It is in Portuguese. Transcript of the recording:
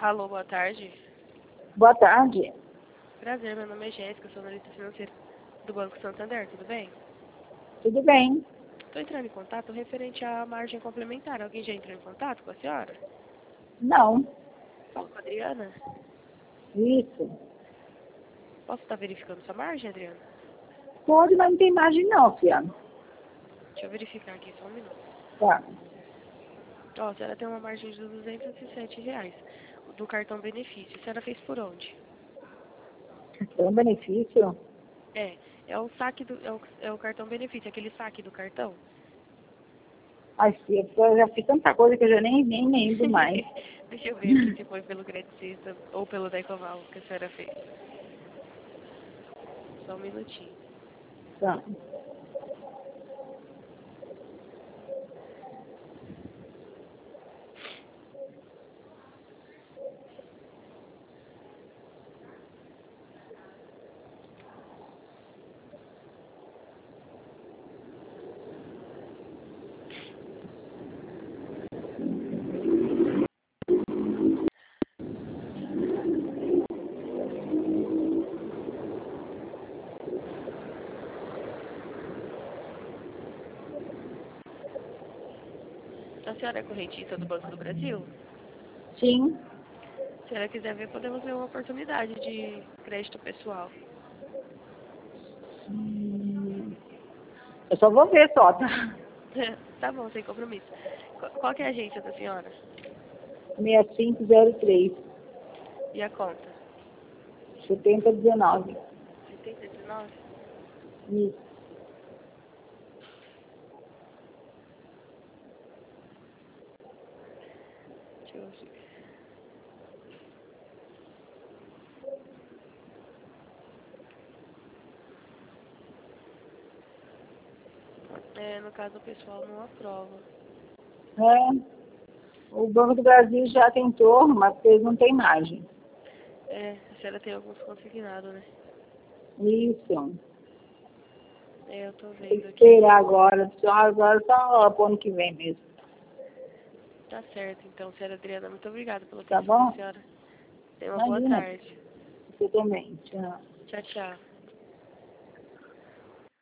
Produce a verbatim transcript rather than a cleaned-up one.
Alô, boa tarde. Boa tarde. Prazer, meu nome é Jéssica, sou analista financeira do Banco Santander, tudo bem? Tudo bem? Estou entrando em contato referente à margem complementar. Alguém já entrou em contato com a senhora? Não. Fala com a Adriana. Isso. Posso estar verificando sua margem, Adriana? Pode, mas não tem margem não, filha. Deixa eu verificar aqui, só um minuto. Tá. Ó, a senhora tem uma margem de duzentos e sete reais do cartão benefício. A senhora fez por onde? É um benefício? É, é o saque do, é o, é o cartão benefício, aquele saque do cartão. Ai, filha, eu já fiz tanta coisa que eu já nem, nem lembro mais. Deixa eu ver aqui se foi pelo Credicista ou pelo Decoval que a senhora fez. Só um minutinho. Tá. A senhora é correntista do Banco do Brasil? Sim. Se a senhora quiser ver, podemos ver uma oportunidade de crédito pessoal. Hum, Eu só vou ver só, tá? Tá bom, sem compromisso. Qual, qual que é a agência da senhora? seis cinco zero três, E a conta? setenta dezenove. setenta e dezenove? Isso. Deixa eu ver. É, no caso, o pessoal não aprova. É. O Banco do Brasil já tentou, mas eles não têm margem. É, a senhora tem alguns consignados, né? Isso. É, eu tô Tem vendo que aqui. esperar agora. Só agora só pro ano que vem mesmo. Tá certo, então, senhora Adriana, muito obrigada pela Tá atenção da bom? senhora. Tenha uma boa Imagina. tarde. Você também. Tchau. Tchau, tchau.